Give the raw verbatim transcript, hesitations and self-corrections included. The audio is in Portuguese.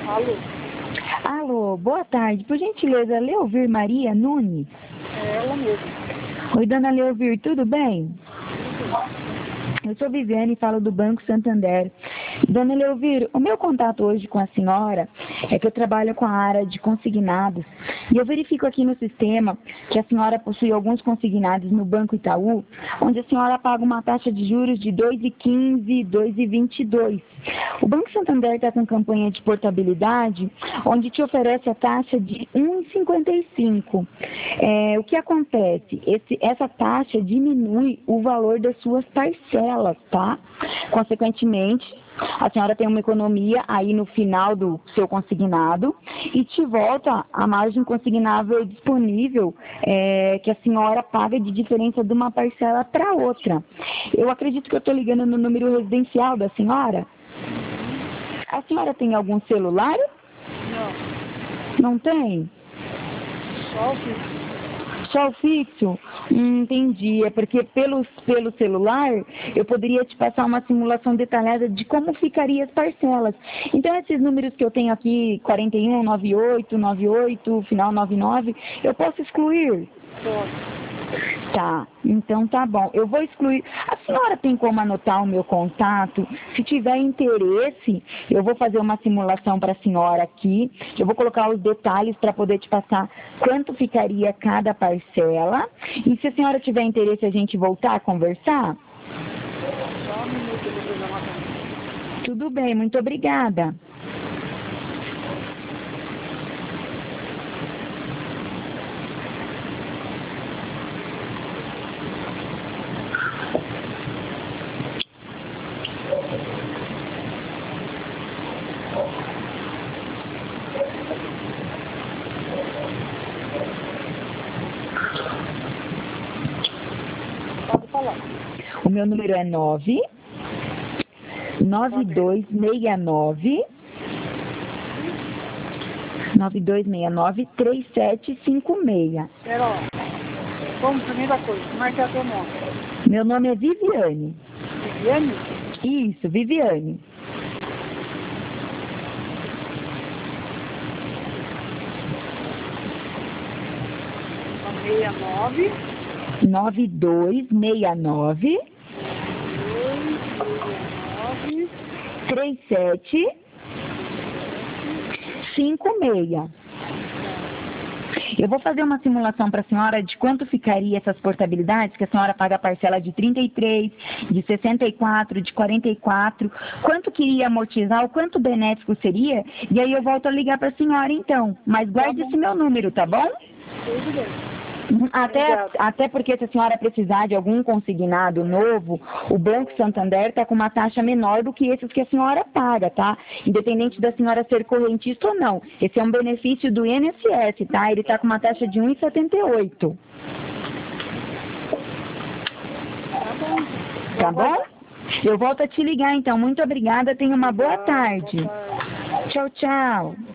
Alô? Alô, boa tarde. Por gentileza, Leovir Maria Nunes? É ela mesmo. Oi, dona Leovir, tudo bem? Eu sou Viviane e falo do Banco Santander. Dona Leovir, o meu contato hoje com a senhora é que eu trabalho com a área de consignados e eu verifico aqui no sistema que a senhora possui alguns consignados no Banco Itaú, onde a senhora paga uma taxa de juros de dois vírgula quinze, dois vírgula vinte e dois. O Banco Santander está com campanha de portabilidade, onde te oferece a taxa de um vírgula cinquenta e cinco. É, o que acontece? Esse, essa taxa diminui o valor das suas parcelas, tá? Consequentemente, a senhora tem uma economia aí no final do seu consignado e te volta a margem consignável disponível é, que a senhora paga de diferença de uma parcela para outra. Eu acredito que eu estou ligando no número residencial da senhora. A senhora tem algum celular? Não. Não tem? Só o fixo. Só o fixo? Hum, entendi. É porque pelo, pelo celular eu poderia te passar uma simulação detalhada de como ficaria as parcelas. Então esses números que eu tenho aqui, quarenta e um, noventa e oito, noventa e oito, final noventa e nove, eu posso excluir? Pode. Tá, então tá bom. Eu vou excluir. A senhora tem como anotar o meu contato? Se tiver interesse, eu vou fazer uma simulação para a senhora aqui. Eu vou colocar os detalhes para poder te passar quanto ficaria cada parcela. E se a senhora tiver interesse, a gente voltar a conversar? Só um minuto eu vou pegar uma caneta. Tudo bem, muito obrigada. Pode falar. O meu número é nove nove dois seis nove nove dois seis nove três sete cinco seis. Pera lá. Vamos, primeira coisa, como é que é teu nome? Meu nome é Viviane. Viviane? Isso, Viviane. sessenta e nove. nove dois seis nove nove. três sete cinco seis. Eu vou fazer uma simulação para a senhora de quanto ficaria essas portabilidades, que a senhora paga a parcela de trinta e três, de sessenta e quatro, de quarenta e quatro, quanto queria amortizar, o quanto benéfico seria, e aí eu volto a ligar para a senhora então. Mas guarde esse meu número, tá bom? Tudo bem. Até, até porque se a senhora precisar de algum consignado novo, o Banco Santander está com uma taxa menor do que esses que a senhora paga, tá? Independente da senhora ser correntista ou não. Esse é um benefício do I N S S, tá? Ele está com uma taxa de um vírgula setenta e oito. Tá bom. Tá bom? Eu volto a te ligar então. Muito obrigada. Tenha uma boa tarde. Tchau, tchau.